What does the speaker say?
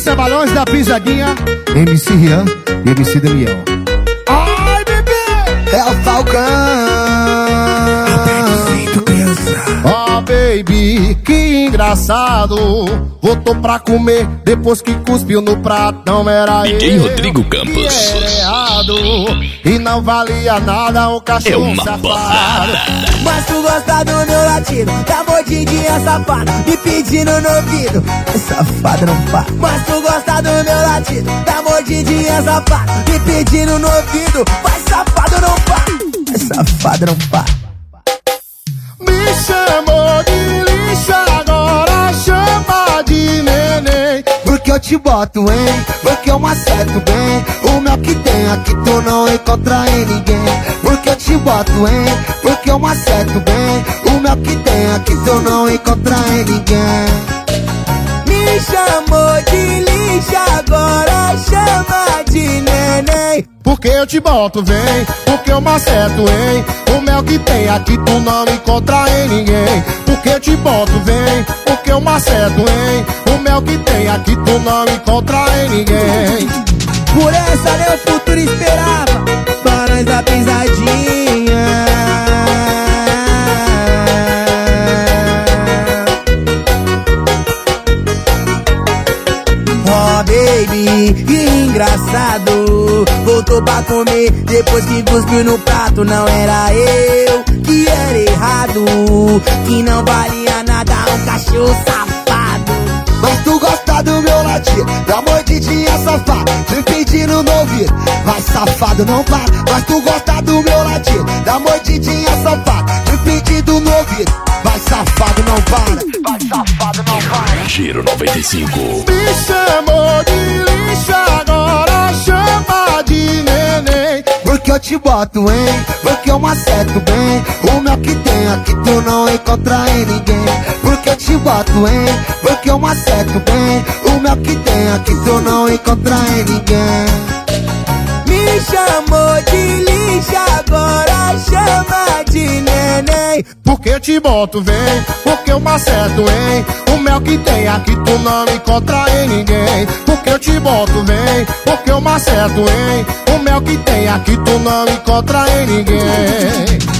Balões da Pisadinha, MC Rian e MC Daniel. Ai, bebê! É o Falcão. Oh, baby, que engraçado. Voltou pra comer depois que cuspiu no prato. Não era DJ eu Rodrigo Campos. que era errado. E não valia nada o cachorro É uma safado. porrada. Mas tu gosta do meu latido, da mordidinha safada, me pedindo no ouvido. É safado não para. Mas tu gosta do meu latido, da mordidinha safada, me pedindo no ouvido. Mas safado não para. É safado não para. Me chamou de lixa, agora chama de neném. Porque eu te boto, hein? Porque eu maceto bem. O mel que tem aqui tu não encontra em ninguém. Porque eu te boto, hein? Porque eu maceto bem. O mel que tem aqui tu não encontra em ninguém. Me chamou de lixa, agora chama de neném. Porque eu te boto, vem, porque eu maceto, hein? O mel que tem aqui tu não encontra em ninguém. Porque eu te boto, vem, porque eu maceto, hein? O mel que tem aqui tu não encontra em ninguém. Por essa meu futuro esperava, Balões da Pisadinha. Oh baby, que engraçado. Voltou pra comer depois que cuspiu no prato. Não era eu que era errado, que não valia nada um cachorro safado. Mas tu gosta do meu latir, da mordidinha safada, te pedindo no ouvido. Vai safado não para. Mas tu gosta do meu latir, da mordidinha safada, te pedindo no ouvido. Vai safado não para. Vai safado não para. Giro 95. Me chamou de lixa, agora chama de neném. Porque eu te boto, hein? Porque eu maceto bem. O mel que tem aqui tu não encontra em ninguém. Porque eu te boto, hein? Porque eu maceto bem. O mel que tem aqui tu não encontra em ninguém. Me chamou de lixa, agora chama de neném. Porque eu te boto, vem, porque eu maceto, hein? O mel que tem aqui tu não encontra em ninguém. Porque eu te boto, vem, porque eu maceto, hein? O mel que tem aqui tu não encontra em ninguém.